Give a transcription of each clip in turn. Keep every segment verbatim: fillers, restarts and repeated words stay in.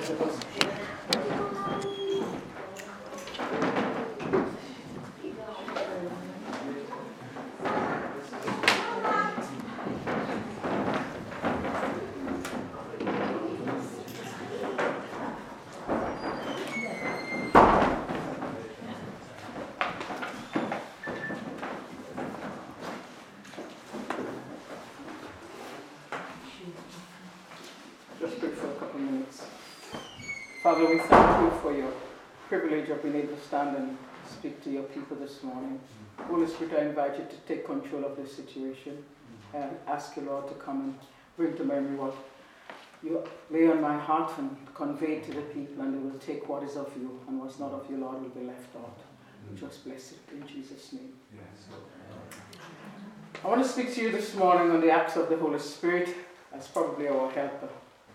Father, we thank you for your privilege of being able to stand and speak to your people this morning. Holy Spirit, I invite you to take control of this situation and ask you, Lord, to come and bring to memory what you lay on my heart and convey to the people, and they will take what is of you, and what's not of you, Lord, will be left out. Just bless it in Jesus' name. I want to speak to you this morning on the acts of the Holy Spirit as probably our helper.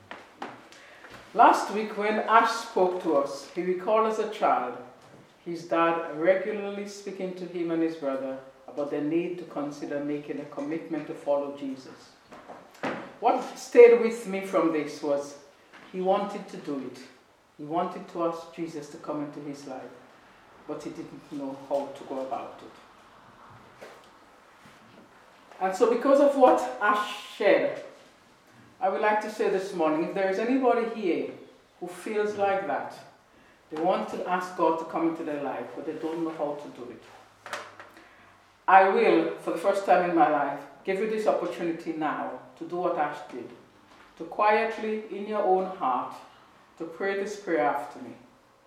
Last week when Ash spoke to us, he recalled as a child his dad regularly speaking to him and his brother about the need to consider making a commitment to follow Jesus. What stayed with me from this was he wanted to do it. He wanted to ask Jesus to come into his life, but he didn't know how to go about it. And so because of what Ash shared, I would like to say this morning, if there is anybody here who feels like that, they want to ask God to come into their life, but they don't know how to do it, I will, for the first time in my life, give you this opportunity now to do what Ash did, to quietly, in your own heart, to pray this prayer after me.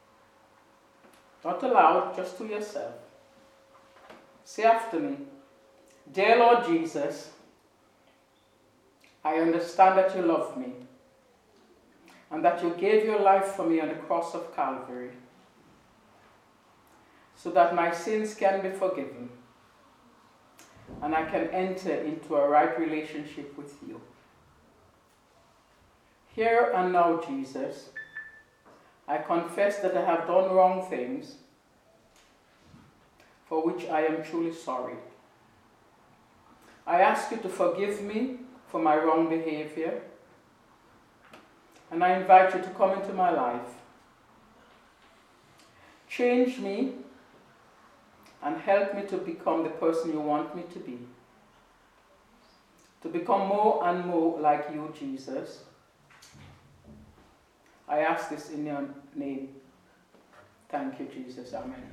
Not aloud, just to yourself. Say after me, Dear Lord Jesus, I understand that you love me and that you gave your life for me on the cross of Calvary so that my sins can be forgiven and I can enter into a right relationship with you. Here and now, Jesus, I confess that I have done wrong things for which I am truly sorry. I ask you to forgive me for my wrong behavior, and I invite you to come into my life. Change me and help me to become the person you want me to be. To become more and more like you, Jesus. I ask this in your name. Thank you, Jesus. Amen.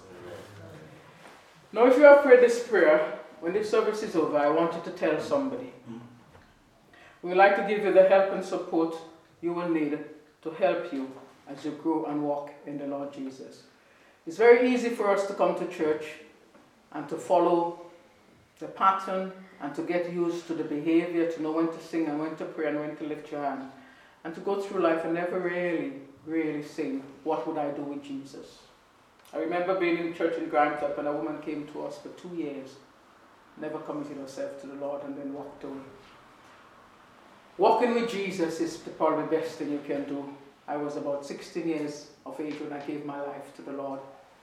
Now, if you have prayed this prayer, when this service is over, I want you to tell somebody. We would like to give you the help and support you will need to help you as you grow and walk in the Lord Jesus. It's very easy for us to come to church and to follow the pattern and to get used to the behavior, to know when to sing and when to pray and when to lift your hand, and to go through life and never really, really sing, what would I do with Jesus? I remember being in church in Grand Club and a woman came to us for two years, never committed herself to the Lord and then walked away. Walking with Jesus is the probably the best thing you can do. I was about sixteen years of age when I gave my life to the Lord.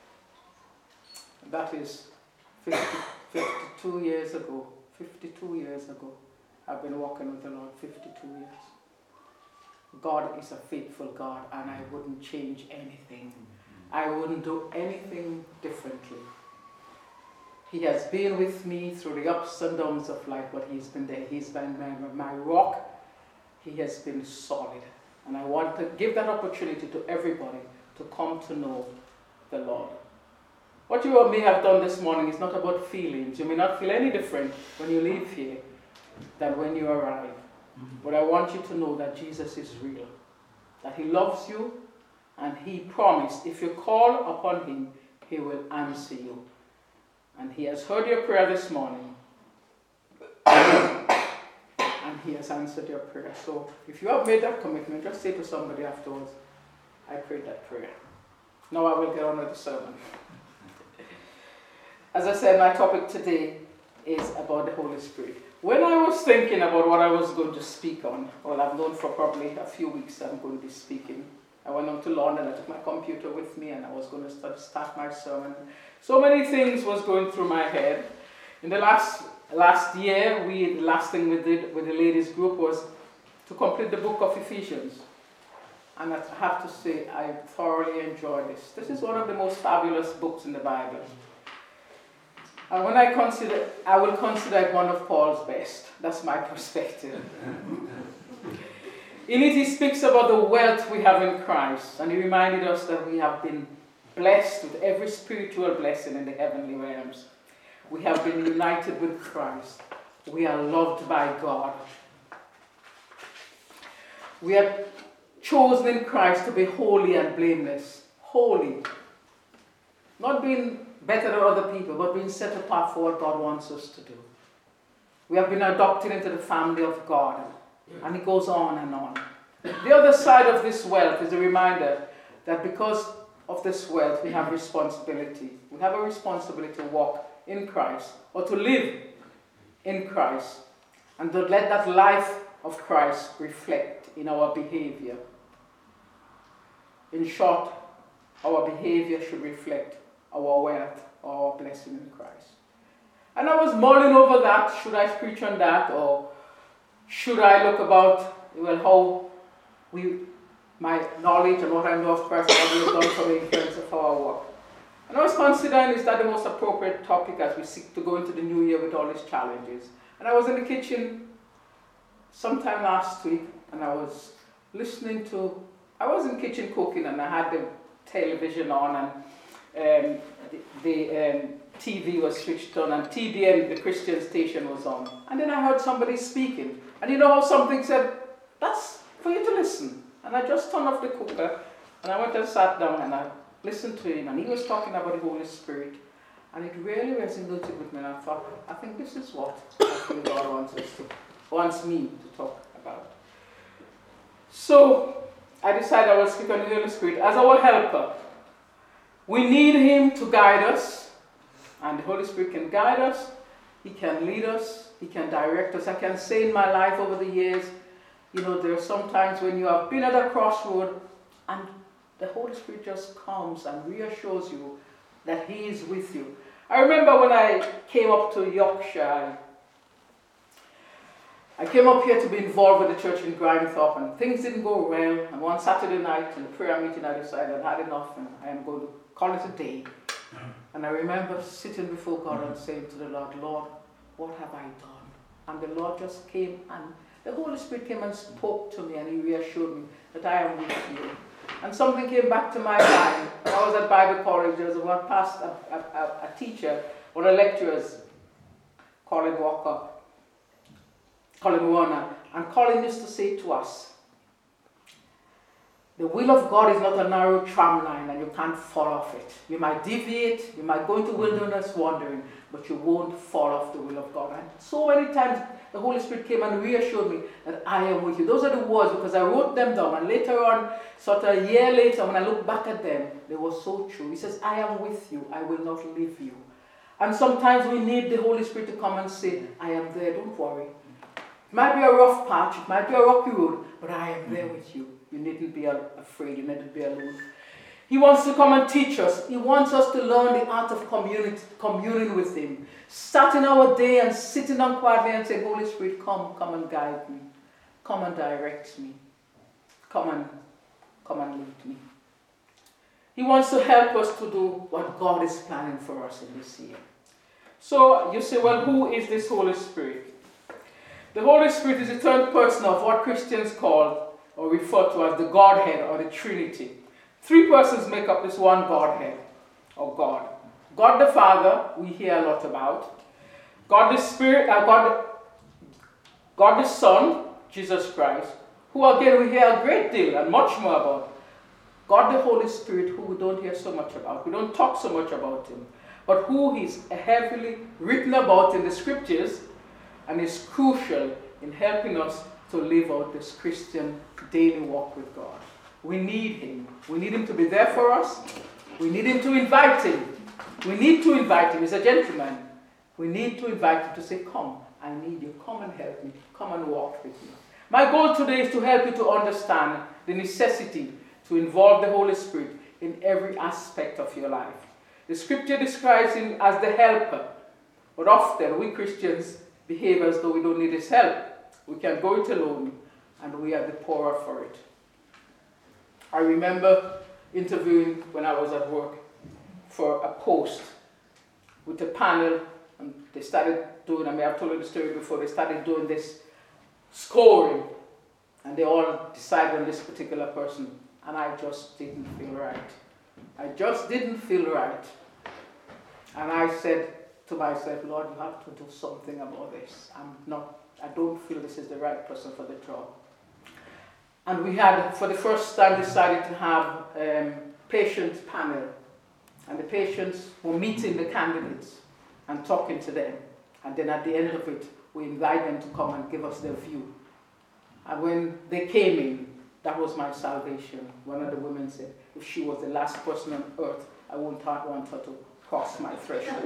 That is fifty, fifty-two years ago. fifty-two years ago. I've been walking with the Lord fifty-two years. God is a faithful God, and I wouldn't change anything. I wouldn't do anything differently. He has been with me through the ups and downs of life, but he's been there. He's been my, my rock. He has been solid. And I want to give that opportunity to everybody to come to know the Lord. What you may have done this morning is not about feelings. You may not feel any different when you leave here than when you arrive. Mm-hmm. But I want you to know that Jesus is real, that he loves you, and he promised if you call upon him, he will answer you. And he has heard your prayer this morning. And he has answered your prayer. So if you have made that commitment, just say to somebody afterwards, I prayed that prayer. Now I will get on with the sermon. As I said, my topic today is about the Holy Spirit. When I was thinking about what I was going to speak on, well, I've known for probably a few weeks I'm going to be speaking. I went on to London, I took my computer with me, and I was going to start, start my sermon. So many things was going through my head. In the last last year, we the last thing we did with the ladies group was to complete the book of Ephesians. and I have to say I thoroughly enjoy this. This is one of the most fabulous books in the Bible. And when I consider, I will consider it one of Paul's best. That's my perspective. In it, he speaks about the wealth we have in Christ, and he reminded us that we have been blessed with every spiritual blessing in the heavenly realms. We have been united with Christ. We are loved by God. We are chosen in Christ to be holy and blameless. Holy. Not being better than other people, but being set apart for what God wants us to do. We have been adopted into the family of God. And it goes on and on. The other side of this wealth is a reminder that because of this wealth, we have responsibility. We have a responsibility to walk in Christ, or to live in Christ, and to let that life of Christ reflect in our behavior. In short, our behavior should reflect our wealth, our blessing in Christ. And I was mulling over that. Should I preach on that, or should I look about, well, how we, my knowledge and what I know of Christ, what we have done for the influence of our work? And I was considering, is that the most appropriate topic as we seek to go into the new year with all these challenges? And I was in the kitchen sometime last week, and I was listening to, I was in the kitchen cooking, and I had the television on, and um, the, the um, T V was switched on, and T D N, the Christian station, was on. And then I heard somebody speaking. And you know how something said, that's for you to listen. And I just turned off the cooker, and I went and sat down, and I listened to him, and he was talking about the Holy Spirit. And it really resonated with me, and I thought, I think this is what I feel God wants us to, wants me to talk about. So I decided I will speak on the Holy Spirit as our helper. We need him to guide us, and the Holy Spirit can guide us, he can lead us, he can direct us. I can say in my life over the years, you know, there are some times when you have been at a crossroad and the Holy Spirit just comes and reassures you that he is with you. I remember when I came up to Yorkshire, I came up here to be involved with the church in Grimethorpe, and things didn't go well. And one Saturday night in the prayer meeting, I decided I'd had enough and I am going to call it a day. And I remember sitting before God and saying to the Lord, Lord, what have I done? And the Lord just came, and the Holy Spirit came and spoke to me, and he reassured me that I am with you. And something came back to my mind. When I was at Bible college, there was one pastor, a, a, a teacher, one of the lecturers, Colin Walker, Colin Warner, and Colin used to say to us, the will of God is not a narrow tram line and you can't fall off it. You might deviate, you might go into wilderness wandering, but you won't fall off the will of God. And so many times the Holy Spirit came and reassured me that I am with you. Those are the words, because I wrote them down, and later on, sort of a year later, when I look back at them, they were so true. He says, I am with you, I will not leave you. And sometimes we need the Holy Spirit to come and say, I am there, don't worry. It might be a rough patch, it might be a rocky road, but I am there with you. You needn't be afraid, you needn't be alone. He wants to come and teach us. He wants us to learn the art of community, communing with him. Starting our day and sitting down quietly and saying, Holy Spirit, come, come and guide me. Come and direct me. Come and, come and lead me. He wants to help us to do what God is planning for us in this year. So you say, well, who is this Holy Spirit? The Holy Spirit is the third person of what Christians call or refer to as the Godhead or the Trinity. Three persons make up this one Godhead, or God. God the Father, we hear a lot about. God the Spirit, uh, God, God the Son, Jesus Christ, who again we hear a great deal and much more about. God the Holy Spirit, who we don't hear so much about. We don't talk so much about him. But who is heavily written about in the scriptures and is crucial in helping us to live out this Christian daily walk with God. We need him. We need him to be there for us. We need him to invite him. We need to invite him. He's a gentleman. We need to invite him to say, come, I need you. Come and help me. Come and walk with me. My goal today is to help you to understand the necessity to involve the Holy Spirit in every aspect of your life. The scripture describes him as the helper. But often we Christians behave as though we don't need his help. We can go it alone, and we are the poorer for it. I remember interviewing when I was at work for a post with a panel, and they started doing, I mean, I've told you the story before, they started doing this scoring, and they all decided on this particular person, and I just didn't feel right. I just didn't feel right. And I said to myself, Lord, you have to do something about this. I'm not, I don't feel this is the right person for the job. And we had, for the first time, decided to have um, patients panel. And the patients were meeting the candidates and talking to them. And then at the end of it, we invite them to come and give us their view. And when they came in, that was my salvation. One of the women said, if she was the last person on earth, I wouldn't want her to cross my threshold.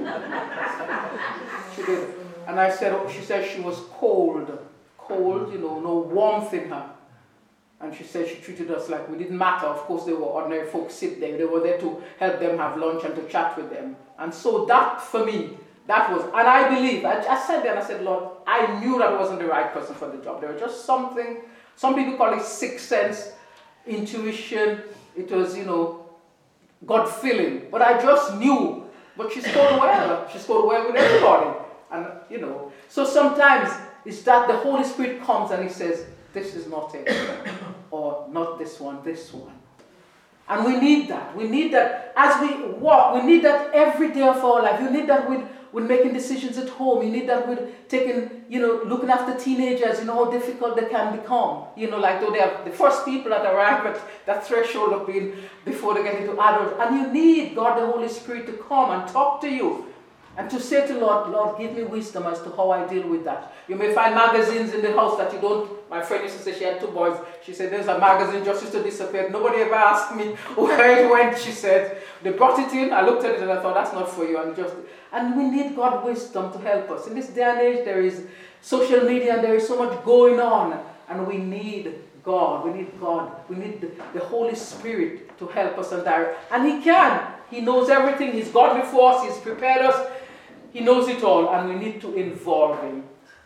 She did. And I said, oh, she said she was cold. Cold, you know, no warmth in her. And she said she treated us like we didn't matter. Of course, they were ordinary folks sit there. They were there to help them have lunch and to chat with them. And so that, for me, that was, and I believe, I, I said there and I said, Lord, I knew that I wasn't the right person for the job. There was just something, some people call it sixth sense, intuition. It was, you know, God feeling. But I just knew. But she scored well. She scored well with everybody. And, you know, so sometimes it's that the Holy Spirit comes and he says, this is not it. Or not this one, this one. And we need that. We need that as we walk. We need that every day of our life. You need that with, with making decisions at home. You need that with taking, you know, looking after teenagers. You know how difficult they can become. You know, like though they are the first people that arrive at that threshold of being before they get into adults. And you need God, the Holy Spirit, to come and talk to you. And to say to Lord, Lord, give me wisdom as to how I deal with that. You may find magazines in the house that you don't. My friend used to say she had two boys. She said, there's a magazine just used to disappear. Nobody ever asked me where it went, she said. They brought it in. I looked at it and I thought, that's not for you. And just, and we need God's wisdom to help us. In this day and age, there is social media and there is so much going on. And we need God. We need God. We need the, the Holy Spirit to help us and direct. And He can. He knows everything. He's gone before us. He's prepared us. He knows it all, and we need to involve Him.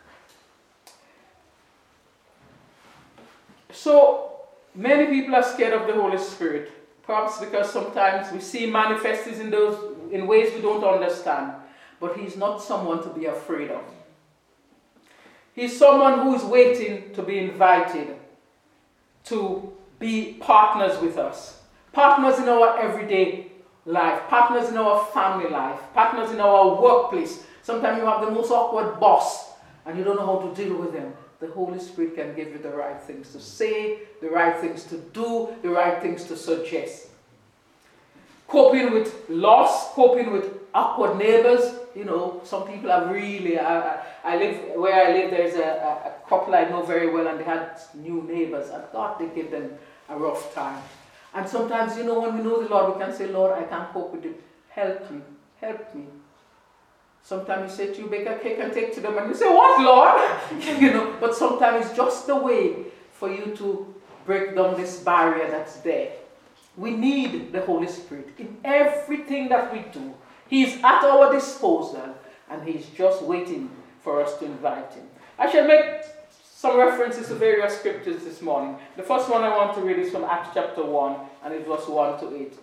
So, many people are scared of the Holy Spirit, perhaps because sometimes we see Him manifested in those in ways we don't understand. But He's not someone to be afraid of. He's someone who is waiting to be invited to be partners with us, partners in our everyday life, partners in our family life, partners in our workplace. Sometimes you have the most awkward boss and you don't know how to deal with them. The Holy Spirit can give you the right things to say, the right things to do, the right things to suggest. Coping with loss, coping with awkward neighbors. You know, some people are really, I, I live, where I live, there's a, a, a couple I know very well and they had new neighbors and God, they gave them a rough time. And sometimes, you know, when we know the Lord, we can say, Lord, I can't cope with it. Help me. Help me. Sometimes you say to you, bake a cake and take to them, and you say, what, Lord? You know, but sometimes it's just the way for you to break down this barrier that's there. We need the Holy Spirit in everything that we do. He's at our disposal, and He's just waiting for us to invite Him. I shall make some references to various scriptures this morning. The first one I want to read is from Acts chapter one, and it's verse one to eight.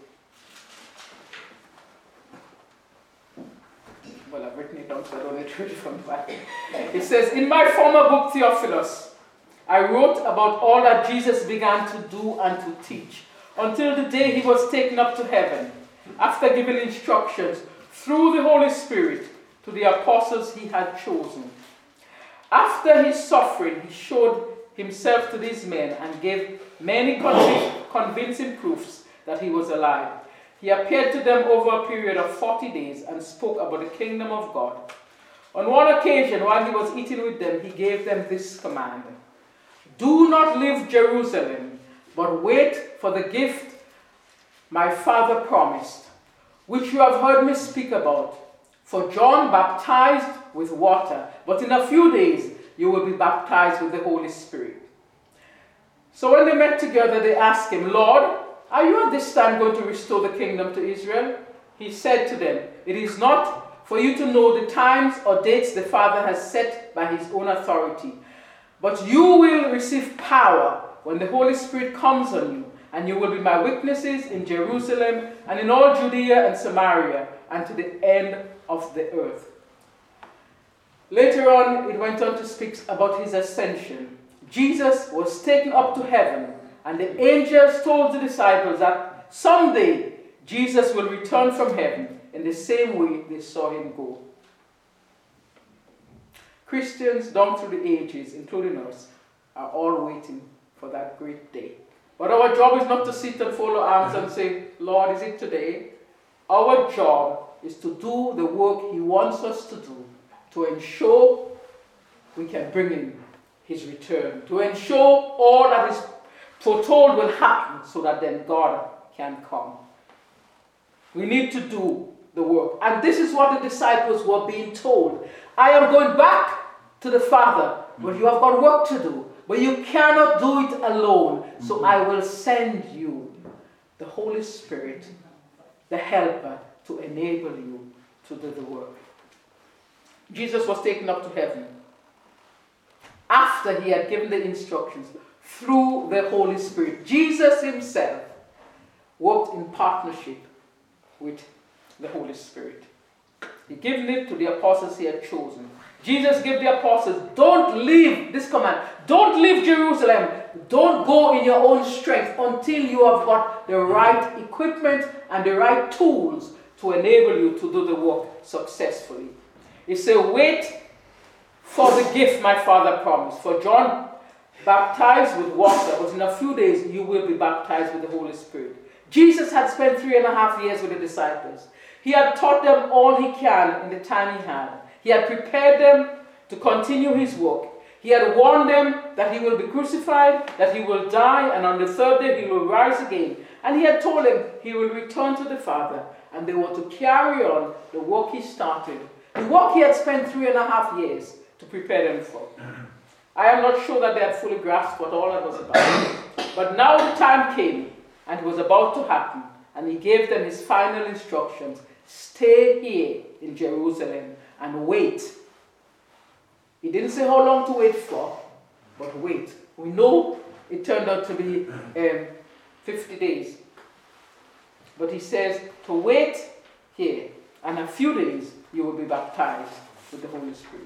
Well, I've written it down, so I don't need to read it from the Bible. It says, in my former book, Theophilus, I wrote about all that Jesus began to do and to teach, until the day He was taken up to heaven, after giving instructions through the Holy Spirit to the apostles He had chosen. After His suffering, He showed Himself to these men and gave many convic- convincing proofs that He was alive. He appeared to them over a period of forty days and spoke about the kingdom of God. On one occasion, while He was eating with them, He gave them this command: do not leave Jerusalem, but wait for the gift my Father promised, which you have heard me speak about. For John baptized with water, but in a few days you will be baptized with the Holy Spirit. So when they met together, they asked Him, Lord, are you at this time going to restore the kingdom to Israel? He said to them, it is not for you to know the times or dates the Father has set by His own authority, but you will receive power when the Holy Spirit comes on you, And you will be my witnesses in Jerusalem and in all Judea and Samaria and to the end of the earth. Later on, it went on to speak about his ascension. Jesus was taken up to heaven, and the angels told the disciples that someday Jesus will return from heaven in the same way they saw him go. Christians down through the ages, including us, are all waiting for that great day. But our job is not to sit and fold our arms and say, Lord, is it today? Our job is to do the work he wants us to do, to ensure we can bring in his return, to ensure all that is foretold will happen so that then God can come. We need to do the work. And this is what the disciples were being told. I am going back to the Father, but you have got work to do. But you cannot do it alone. So I will send you the Holy Spirit, the helper, to enable you to do the work. Jesus was taken up to heaven after he had given the instructions through the Holy Spirit. Jesus himself worked in partnership with the Holy Spirit. He gave it to the apostles he had chosen. Jesus gave the apostles, don't leave this command. Don't leave Jerusalem. Don't go in your own strength until you have got the right equipment and the right tools to enable you to do the work successfully. He said, wait for the gift my Father promised. For John baptized with water, but in a few days you will be baptized with the Holy Spirit. Jesus had spent three and a half years with the disciples. He had taught them all he can in the time he had. He had prepared them to continue his work. He had warned them that he will be crucified, that he will die, and on the third day he will rise again. And he had told them he will return to the Father, and they were to carry on the work he started, the work he had spent three and a half years to prepare them for. I am not sure that they had fully grasped what all that was about. But now the time came, and it was about to happen, and he gave them his final instructions. Stay here in Jerusalem and wait. He didn't say how long to wait for, but wait. We know it turned out to be um, fifty days. But he says to wait here, and in a few days you will be baptized with the Holy Spirit.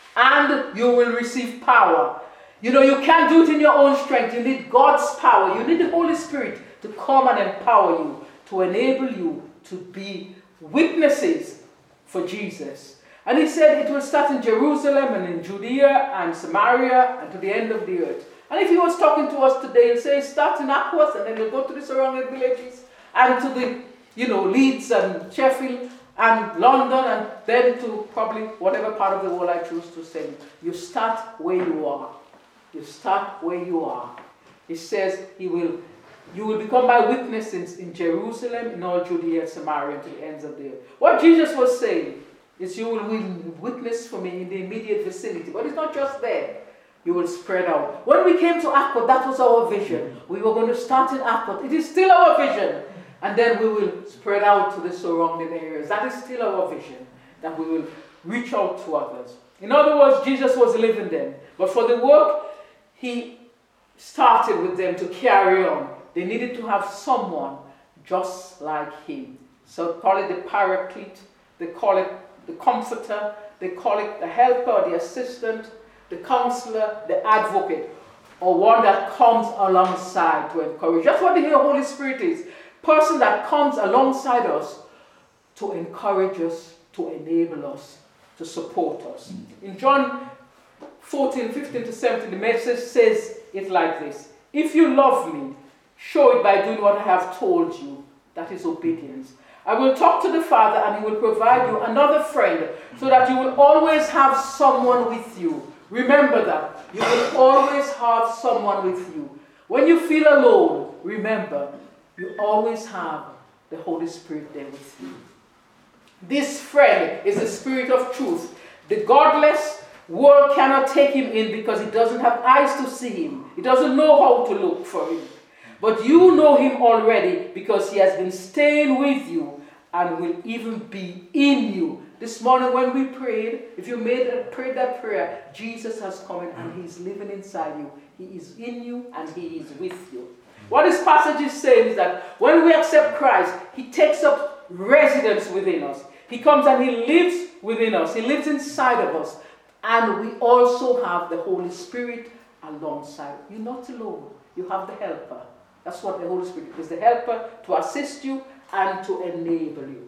And you will receive power. You know, you can't do it in your own strength. You need God's power. You need the Holy Spirit to come and empower you, to enable you to be witnesses for Jesus. And he said it will start in Jerusalem and in Judea and Samaria and to the end of the earth. And if he was talking to us today, he'll say start in Aquas and then he'll go to the surrounding villages and to the, you know, Leeds and Sheffield and London and then to probably whatever part of the world I choose to send. You start where you are. You start where you are. He says he will, you will become my witnesses in Jerusalem, in all Judea and Samaria, to the ends of the earth. What Jesus was saying is you will witness for me in the immediate vicinity. But it's not just there. You will spread out. When we came to Akko, that was our vision. We were going to start in Akko. It is still our vision. And then we will spread out to the surrounding areas. That is still our vision. That we will reach out to others. In other words, Jesus was living them. But for the work he started with them to carry on, they needed to have someone just like him. So call it the paraclete. They call it the comforter. They call it the helper, the assistant, the counselor, the advocate, or one that comes alongside to encourage. That's what the Holy Spirit is. Person that comes alongside us to encourage us, to enable us, to support us. In John fourteen, fifteen to seventeen, the message says it like this. If you love me, show it by doing what I have told you. That is obedience. I will talk to the Father and he will provide you another friend so that you will always have someone with you. Remember that. You will always have someone with you. When you feel alone, remember, you always have the Holy Spirit there with you. This friend is the Spirit of truth. The godless world cannot take him in because it doesn't have eyes to see him. It doesn't know how to look for him. But you know him already because he has been staying with you and will even be in you. This morning when we prayed, if you made a, prayed that prayer, Jesus has come in and he's living inside you. He is in you and he is with you. What this passage is saying is that when we accept Christ, he takes up residence within us. He comes and he lives within us. He lives inside of us. And we also have the Holy Spirit alongside. You're not alone. You have the helper. That's what the Holy Spirit is, the helper to assist you and to enable you.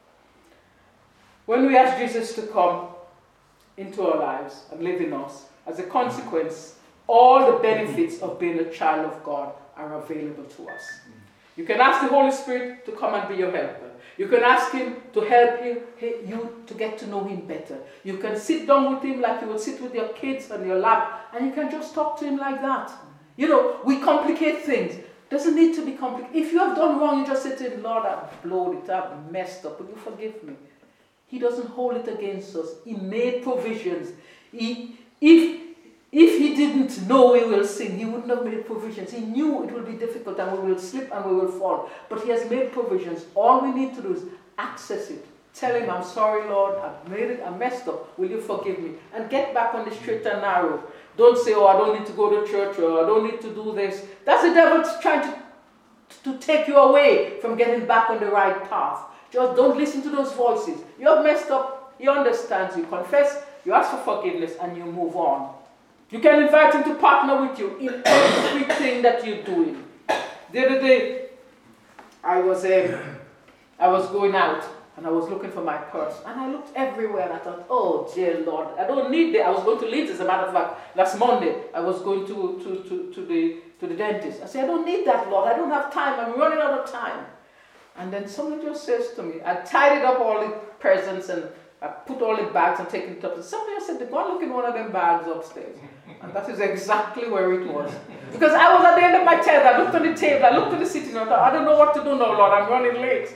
When we ask Jesus to come into our lives and live in us, as a consequence, all the benefits of being a child of God are available to us. You can ask the Holy Spirit to come and be your helper. You can ask him to help you, you to get to know him better. You can sit down with him like you would sit with your kids on your lap, and you can just talk to him like that. You know, we complicate things. Doesn't need to be complicated. If you have done wrong, you just say to him, Lord, I've blown it, I've messed up, will you forgive me? He doesn't hold it against us. He made provisions. He, if, if he didn't know we will sin, he wouldn't have made provisions. He knew it will be difficult and we will slip and we will fall. But he has made provisions. All we need to do is access it. Tell him, I'm sorry, Lord, I've made it, I messed up. Will you forgive me? And get back on the straight and narrow. Don't say, oh, I don't need to go to church, or I don't need to do this. That's the devil trying to, to take you away from getting back on the right path. Just don't listen to those voices. You have messed up, he understands, you confess, you ask for forgiveness, and you move on. You can invite him to partner with you in everything that you're doing. The other day, I was, um, I was going out, and I was looking for my purse. And I looked everywhere, and I thought, oh, dear Lord, I don't need that. I was going to Leeds, as a matter of fact. Last Monday, I was going to, to, to, to, the, to the dentist. I said, I don't need that, Lord. I don't have time. I'm running out of time. And then someone just says to me, I tidied up all the presents, and I put all the bags and taken it up. And somebody else said, go and look in one of them bags upstairs. And that is exactly where it was. Because I was at the end of my tether. I looked on the table. I looked at the sitting room. I thought, I don't know what to do now, Lord. I'm running late.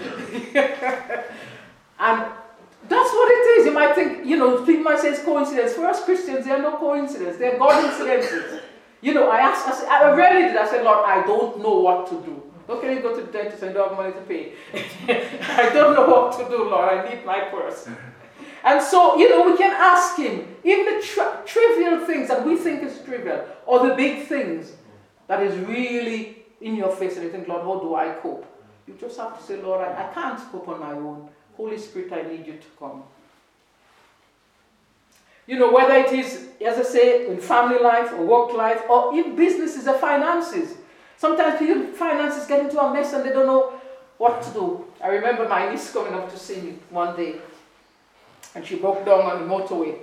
And that's what it is. You might think, you know, people might say it's coincidence. For us Christians, there are no coincidences. They are God incidences. You know, I asked, I, said, I really did. I said, Lord, I don't know what to do. How can you go to the dentist and don't have money to pay? I don't know what to do, Lord. I need my purse. And so, you know, we can ask him, even the tri- trivial things that we think is trivial, or the big things that is really in your face, and you think, Lord, how do I cope? You just have to say, Lord, I, I can't cope on my own. Holy Spirit, I need you to come. You know, whether it is, as I say, in family life, or work life, or in businesses or finances. Sometimes people, finances get into a mess and they don't know what to do. I remember my niece coming up to see me one day, and she broke down on the motorway.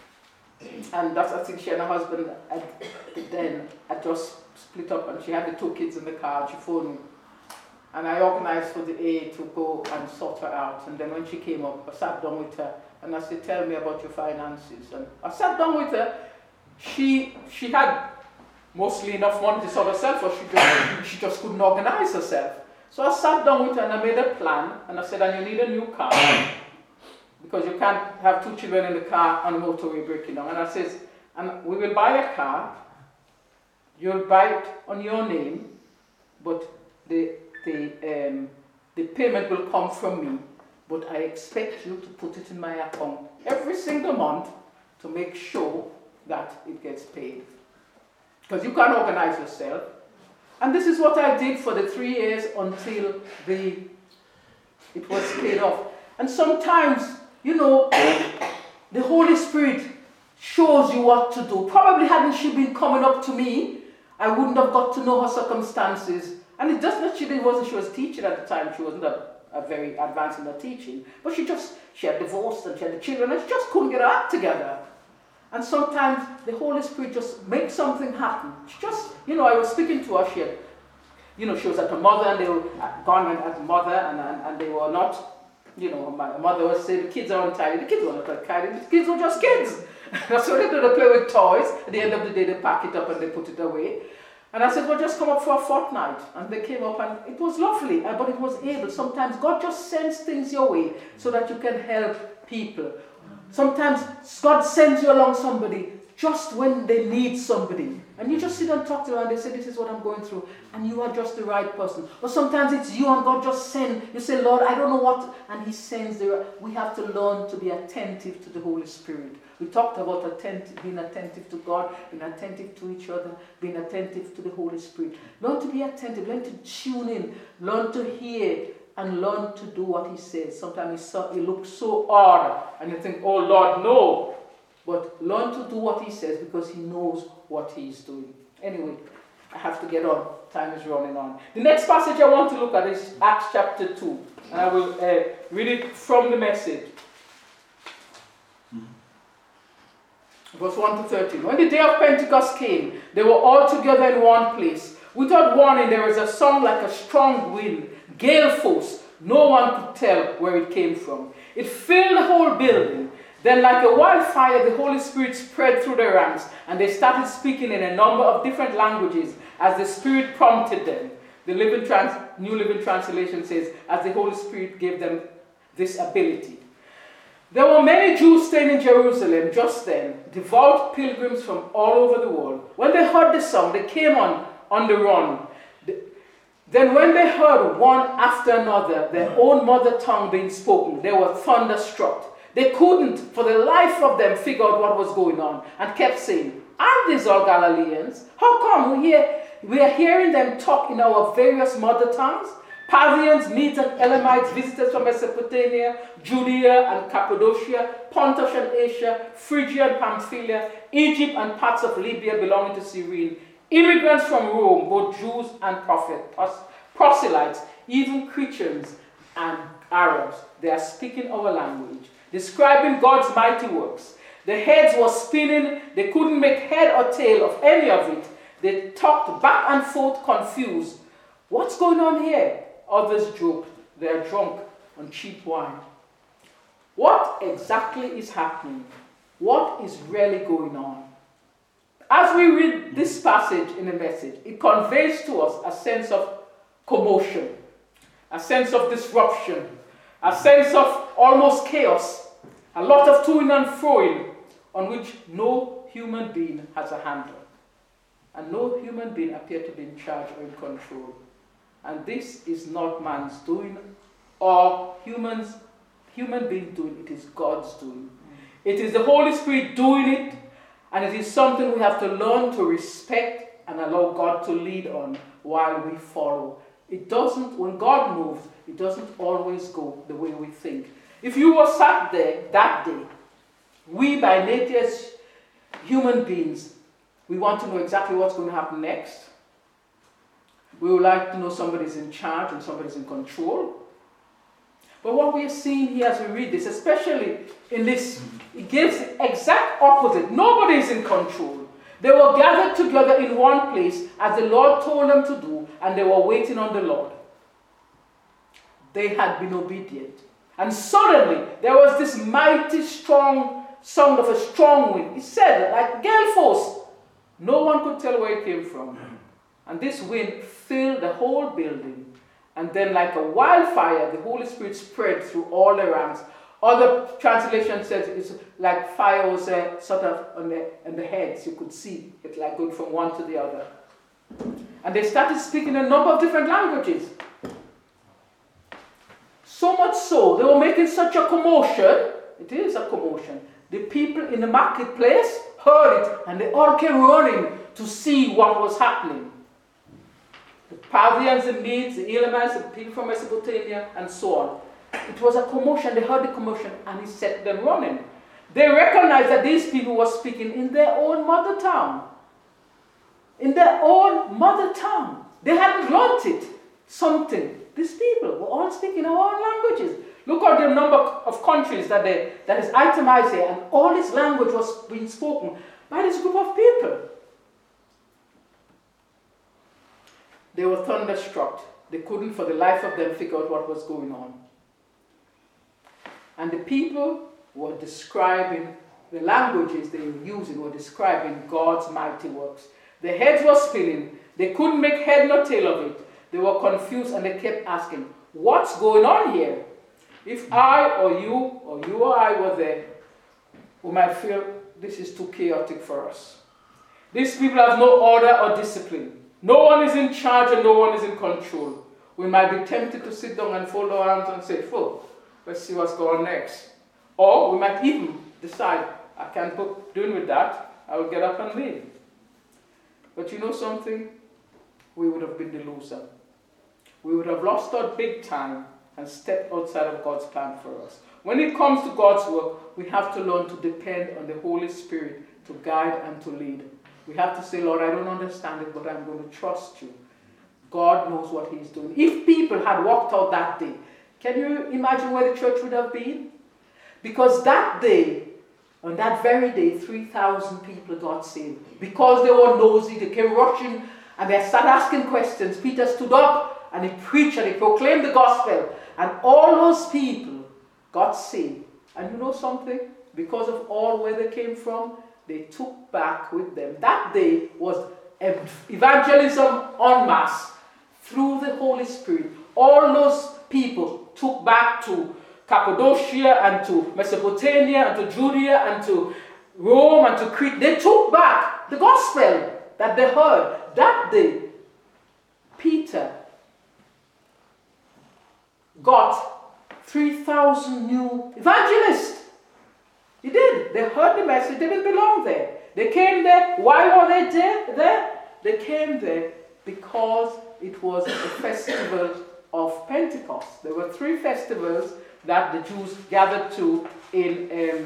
And that's, I think she and her husband had, then had just split up, and she had the two kids in the car, and she phoned me. And I organized for the aide to go and sort her out. And then when she came up, I sat down with her, and I said, tell me about your finances. And I sat down with her. She, she had mostly enough money to sort herself, or she just, she just couldn't organize herself. So I sat down with her and I made a plan, and I said, and you need a new car, because you can't have two children in the car on the motorway breaking down. And I says, and we will buy a car, you'll buy it on your name, but the, the, um, the payment will come from me, but I expect you to put it in my account every single month to make sure that it gets paid. Because you can't organize yourself. And this is what I did for the three years until the, it was paid off. And sometimes, you know, the Holy Spirit shows you what to do. Probably hadn't she been coming up to me, I wouldn't have got to know her circumstances. And it just that she didn't, wasn't, she was teaching at the time, she wasn't a, a very advanced in her teaching. But she just, she had divorced and she had the children, and she just couldn't get her act together. And sometimes the Holy Spirit just makes something happen. She just, you know, I was speaking to her, she had, you know, she was at her mother, and they were gone as a mother, and, and, and they were not, you know, my mother was saying, the kids are untidy. The kids were not untidy, the kids were just kids. That's what they do, they play with toys. At the end of the day, they pack it up and they put it away. And I said, well, just come up for a fortnight. And they came up, and it was lovely, but it was able. Sometimes God just sends things your way so that you can help people. Sometimes God sends you along somebody just when they need somebody. And you just sit and talk to them and they say, this is what I'm going through. And you are just the right person. Or sometimes it's you and God just send. You say, Lord, I don't know what. And he sends the right. We have to learn to be attentive to the Holy Spirit. We talked about attentive, being attentive to God, being attentive to each other, being attentive to the Holy Spirit. Learn to be attentive. Learn to tune in. Learn to hear. And learn to do what he says. Sometimes so, he looks so odd. And you think, oh Lord, no. But learn to do what he says because he knows what he's doing. Anyway, I have to get on. Time is running on. The next passage I want to look at is Acts chapter two. And I will uh, read it from the Message. Verse one to thirteen. When the day of Pentecost came, they were all together in one place. Without warning, there was a sound like a strong wind, gale force. No one could tell where it came from. It filled the whole building. Then like a wildfire, the Holy Spirit spread through the ranks, and they started speaking in a number of different languages as the Spirit prompted them. The Living Trans- New Living Translation says, as the Holy Spirit gave them this ability. There were many Jews staying in Jerusalem just then, devout pilgrims from all over the world. When they heard the song, they came on, on the run. Then when they heard one after another, their own mother tongue being spoken, they were thunderstruck. They couldn't, for the life of them, figure out what was going on and kept saying, aren't these all Galileans? How come we, hear, we are hearing them talk in our various mother tongues? Parthians, Medes, and Elamites, visitors from Mesopotamia, Judea and Cappadocia, Pontus and Asia, Phrygia and Pamphylia, Egypt and parts of Libya belonging to Cyrene, immigrants from Rome, both Jews and prophet, proselytes, even Christians and Arabs. They are speaking our language, describing God's mighty works. Their heads were spinning. They couldn't make head or tail of any of it. They talked back and forth, confused. What's going on here? Others joked. They are drunk on cheap wine. What exactly is happening? What is really going on? As we read this passage in the Message, it conveys to us a sense of commotion, a sense of disruption, a sense of almost chaos, a lot of toing and froing on which no human being has a handle. And no human being appears to be in charge or in control. And this is not man's doing or humans, human beings doing, it is God's doing. It is the Holy Spirit doing it, and it is something we have to learn to respect and allow God to lead on while we follow. It doesn't, when God moves, it doesn't always go the way we think. If you were sat there that day, we by nature as human beings, we want to know exactly what's going to happen next. We would like to know somebody's in charge and somebody's in control. But what we are seeing here as we read this, especially in this, it gives the exact opposite. Nobody is in control. They were gathered together in one place as the Lord told them to do, and they were waiting on the Lord. They had been obedient. And suddenly, there was this mighty, strong sound of a strong wind. It said, like gale force. No one could tell where it came from. And this wind filled the whole building. And then like a wildfire, the Holy Spirit spread through all the ranks. Other translation says it's like fire was uh, sort of on the, on the heads. You could see it like going from one to the other. And they started speaking a number of different languages. So much so, they were making such a commotion. It is a commotion. The people in the marketplace heard it, and they all came running to see what was happening. The Parthians, the Medes, the Elamites, the people from Mesopotamia, and so on. It was a commotion. They heard the commotion, and it set them running. They recognized that these people were speaking in their own mother tongue. In their own mother tongue. They hadn't learnt it. Something. These people were all speaking our own languages. Look at the number of countries that, they, that is itemized here, and all this language was being spoken by this group of people. They were thunderstruck. They couldn't for the life of them figure out what was going on. And the people were describing, the languages they were using were describing God's mighty works. Their heads were spinning. They couldn't make head nor tail of it. They were confused and they kept asking, what's going on here? If I or you or you or I were there, we might feel this is too chaotic for us. These people have no order or discipline. No one is in charge and no one is in control. We might be tempted to sit down and fold our arms and say, "Oh, let's see what's going on next." Or we might even decide, "I can't be doing with that. I will get up and leave." But you know something? We would have been the loser. We would have lost out big time and stepped outside of God's plan for us. When it comes to God's work, we have to learn to depend on the Holy Spirit to guide and to lead. We have to say, "Lord, I don't understand it, but I'm going to trust you." God knows what he's doing. If people had walked out that day, can you imagine where the church would have been? Because that day, on that very day, three thousand people got saved. Because they were nosy, they came rushing and they started asking questions. Peter stood up and he preached and he proclaimed the gospel. And all those people got saved. And you know something? Because of all where they came from, they took back with them. That day was evangelism en masse through the Holy Spirit. All those people took back to Cappadocia and to Mesopotamia and to Judea and to Rome and to Crete. They took back the gospel that they heard. That day, Peter got three thousand new evangelists. He did. They heard the message. They didn't belong there. They came there. Why were they there? there? They came there because it was the festival of Pentecost. There were three festivals that the Jews gathered to in, um,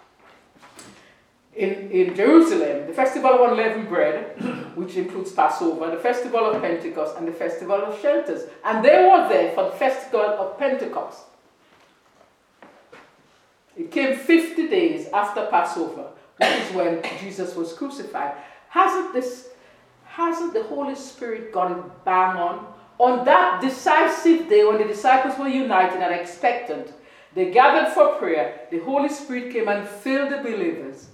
in, in Jerusalem. The festival of unleavened bread, which includes Passover, the festival of Pentecost, and the festival of shelters. And they were there for the festival of Pentecost. It came fifty days after Passover, which is when Jesus was crucified. Hasn't this, hasn't the Holy Spirit got it bang on? On that decisive day, when the disciples were united and expectant, they gathered for prayer. The Holy Spirit came and filled the believers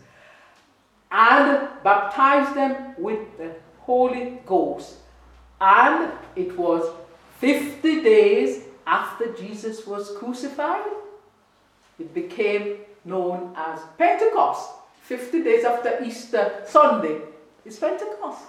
and baptized them with the Holy Ghost. And it was fifty days after Jesus was crucified. It became known as Pentecost. fifty days after Easter Sunday is Pentecost.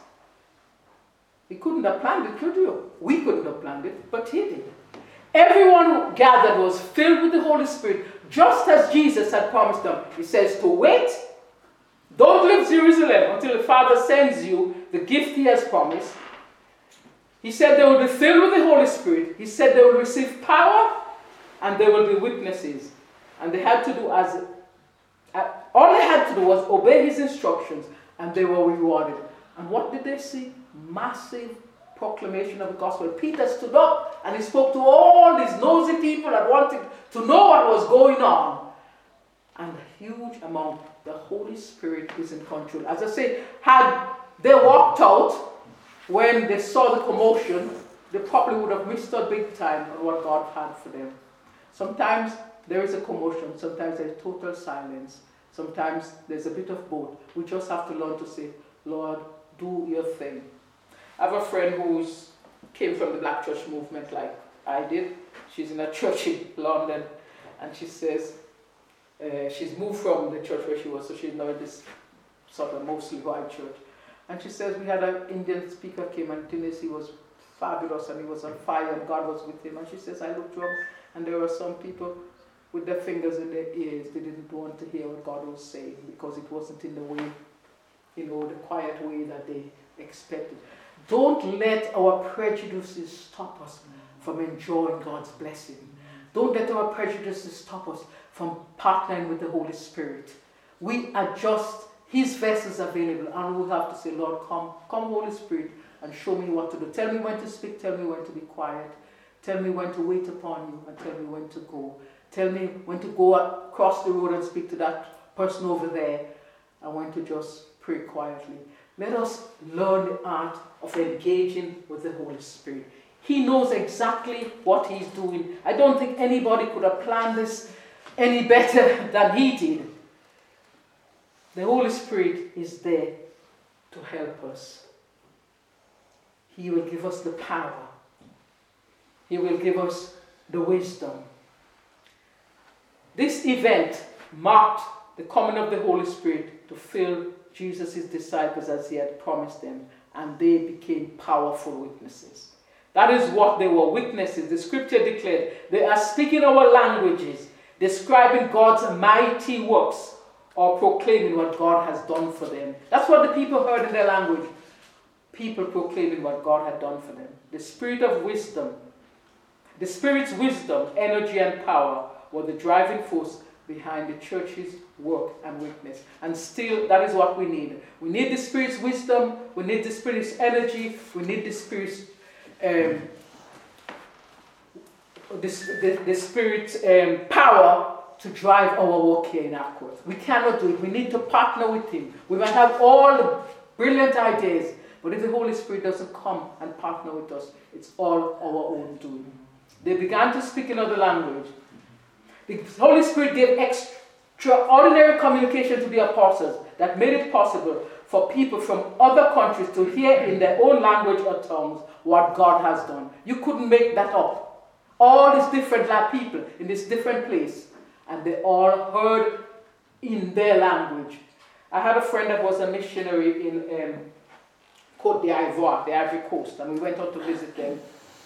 He couldn't have planned it, could you? We couldn't have planned it, but he did. Everyone who gathered was filled with the Holy Spirit, just as Jesus had promised them. He says to wait. Don't leave Jerusalem until the Father sends you the gift he has promised. He said they will be filled with the Holy Spirit. He said they will receive power and they will be witnesses. And they had to do as, uh, all they had to do was obey his instructions, and they were rewarded. And what did they see? Massive proclamation of the gospel. Peter stood up and he spoke to all these nosy people that wanted to know what was going on. And a huge amount, the Holy Spirit is in control. As I say, had they walked out when they saw the commotion, they probably would have missed out big time on what God had for them. Sometimes there is a commotion, sometimes there's total silence, sometimes there's a bit of both. We just have to learn to say, "Lord, do your thing." I have a friend who came from the Black Church movement like I did. She's in a church in London, and she says uh, she's moved from the church where she was, so she's now in this sort of mostly white church. And she says we had an Indian speaker came, and Dennis, he was fabulous and he was on fire and God was with him. And she says I looked around and there were some people with their fingers in their ears. They didn't want to hear what God was saying because it wasn't in the way, you know, the quiet way that they expected. Don't let our prejudices stop us from enjoying God's blessing. Don't let our prejudices stop us from partnering with the Holy Spirit. We are just his vessels available, and we have to say, "Lord, come, come Holy Spirit, and show me what to do. Tell me when to speak, tell me when to be quiet. Tell me when to wait upon you, and tell me when to go. Tell me when to go across the road and speak to that person over there, and when to just pray quietly." Let us learn the art of engaging with the Holy Spirit. He knows exactly what he's doing. I don't think anybody could have planned this any better than he did. The Holy Spirit is there to help us. He will give us the power. He will give us the wisdom. This event marked the coming of the Holy Spirit to fill Jesus' disciples as he had promised them, and they became powerful witnesses. That is what they were, witnesses. The scripture declared they are speaking our languages, describing God's mighty works, or proclaiming what God has done for them. That's what the people heard in their language. People proclaiming what God had done for them. The spirit of wisdom, the Spirit's wisdom, energy, and power were the driving force behind the church's work and witness. And still, that is what we need. We need the Spirit's wisdom, we need the Spirit's energy, we need the Spirit's um, the, the, the Spirit's um, power to drive our work here in Ackworth. We cannot do it. We need to partner with Him. We might have all the brilliant ideas, but if the Holy Spirit doesn't come and partner with us, it's all our own doing. They began to speak another language. The Holy Spirit gave extraordinary communication to the apostles that made it possible for people from other countries to hear in their own language or tongues what God has done. You couldn't make that up. All these different people in this different place, and they all heard in their language. I had a friend that was a missionary in um, Côte d'Ivoire, the Ivory Coast, and we went out to visit them.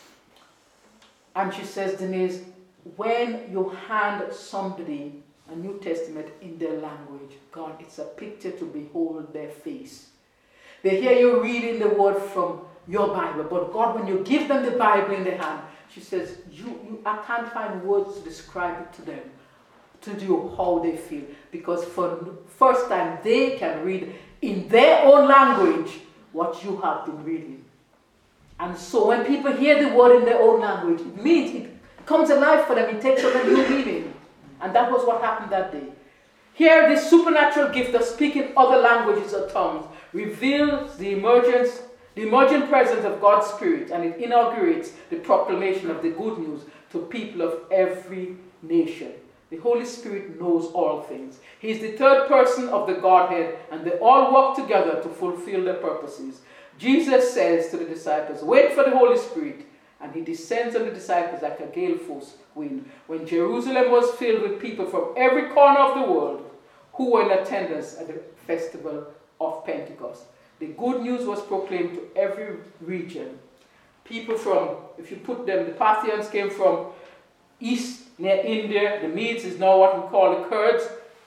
And she says, Denise, when you hand somebody a New Testament in their language, God, it's a picture to behold their face. They hear you reading the word from your Bible, but God, when you give them the Bible in their hand, she says, you, you, I can't find words to describe it to them, to do how they feel, because for the first time they can read in their own language what you have been reading. And so when people hear the word in their own language, it means it comes alive for them, it takes on a new meaning. And that was what happened that day. Here, this supernatural gift of speaking other languages or tongues reveals the emergence, the emerging presence of God's Spirit, and it inaugurates the proclamation of the good news to people of every nation. The Holy Spirit knows all things. He is the third person of the Godhead, and they all work together to fulfill their purposes. Jesus says to the disciples, wait for the Holy Spirit, and he descends on the disciples like a gale force wind. When Jerusalem was filled with people from every corner of the world who were in attendance at the festival of Pentecost, the good news was proclaimed to every region. People from, if you put them, the Parthians came from east near India. The Medes is now what we call the Kurds.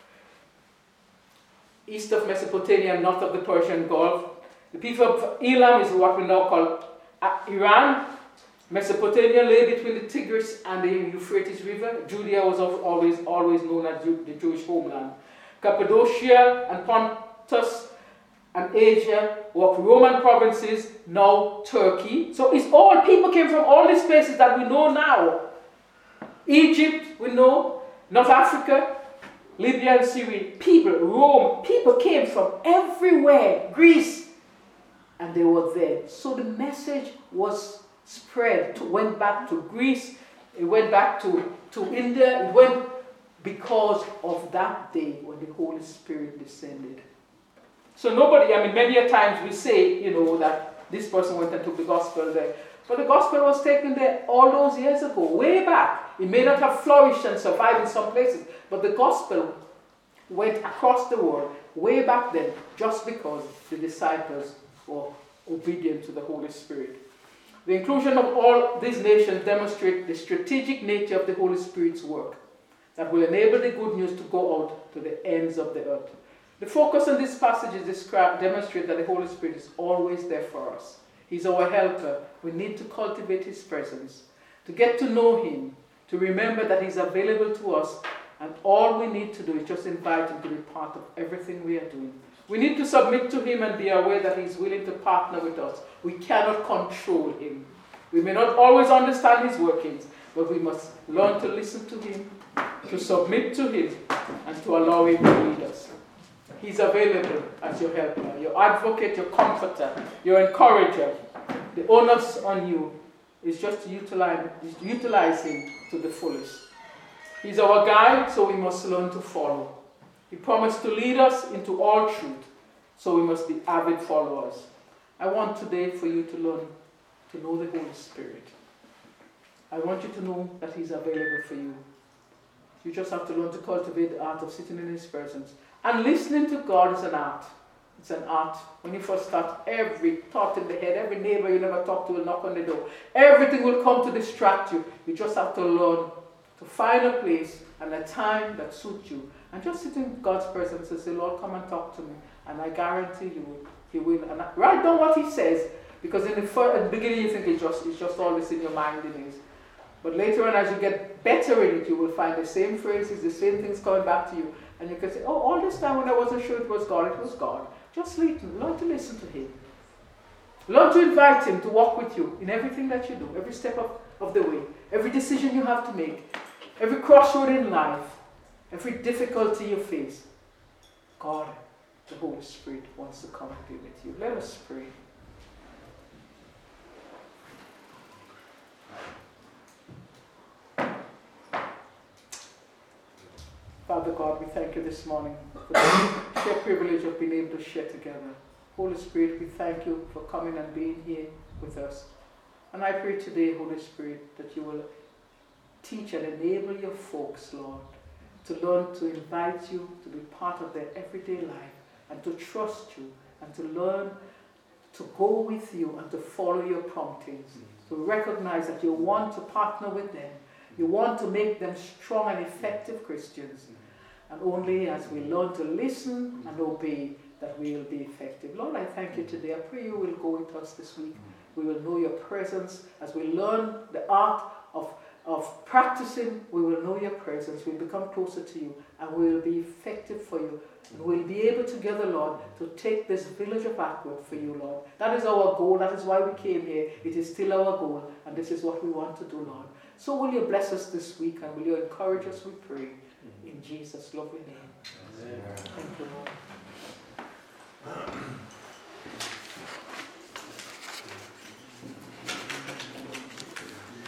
East of Mesopotamia, north of the Persian Gulf. The people of Elam is what we now call Iran. Mesopotamia lay between the Tigris and the Euphrates River. Judea was always, always known as the Jewish homeland. Cappadocia and Pontus and Asia were Roman provinces, now Turkey. So it's all, people came from all these places that we know now. Egypt, we know, North Africa, Libya and Syria. People, Rome, people came from everywhere, Greece, and they were there. So the message was spread, to, went back to Greece, it went back to, to India, it went because of that day when the Holy Spirit descended. So nobody, I mean, many a times we say, you know, that this person went and took the gospel there. But the gospel was taken there all those years ago, way back. It may not have flourished and survived in some places, but the gospel went across the world way back then just because the disciples were obedient to the Holy Spirit. The inclusion of all these nations demonstrates the strategic nature of the Holy Spirit's work that will enable the good news to go out to the ends of the earth. The focus on this passage is described, demonstrates that the Holy Spirit is always there for us. He's our helper. We need to cultivate His presence, to get to know Him, to remember that He's available to us, and all we need to do is just invite Him to be part of everything we are doing. We need to submit to Him and be aware that He's willing to partner with us. We cannot control Him. We may not always understand His workings, but we must learn to listen to Him, to submit to Him, and to allow Him to lead us. He's available as your helper, your advocate, your comforter, your encourager. The onus on you is just to utilize, is to utilize Him to the fullest. He's our guide, so we must learn to follow. He promised to lead us into all truth, so we must be avid followers. I want today for you to learn to know the Holy Spirit. I want you to know that He's available for you. You just have to learn to cultivate the art of sitting in His presence And listening to God is an art. It's an art. When you first start, every thought in the head, every neighbor you never talk to will knock on the door. Everything will come to distract you. You just have to learn to find a place and a time that suits you. And just sit in God's presence and say, Lord, come and talk to me. And I guarantee you, He will. And I, write down what He says. Because in the, first, at the beginning you think it's just, it's just all this in your mind it is. But later on, as you get better in it, you will find the same phrases, the same things coming back to you. And you can say, oh, all this time when I wasn't sure it was God, it was God. Just listen, learn to listen to Him. Learn to invite Him to walk with you in everything that you do, every step of, of the way, every decision you have to make, every crossroad in life, every difficulty you face. God, the Holy Spirit, wants to come and be with you. Let us pray. Father God, we thank you this morning for the sheer privilege of being able to share together. Holy Spirit, we thank you for coming and being here with us. And I pray today, Holy Spirit, that you will teach and enable your folks, Lord, to learn to invite you to be part of their everyday life and to trust you and to learn to go with you and to follow your promptings, to recognize that you want to partner with them. You want to make them strong and effective Christians. And only as we learn to listen and obey that we will be effective. Lord, I thank you today. I pray you will go with us this week. We will know your presence. As we learn the art of, of practicing, we will know your presence. We'll become closer to you and we will be effective for you. And we'll be able together, Lord, to take this village of Atwood for you, Lord. That is our goal. That is why we came here. It is still our goal. And this is what we want to do, Lord. So will you bless us this week and will you encourage us, we pray. In Jesus' lovely name. Amen. Thank you, Lord.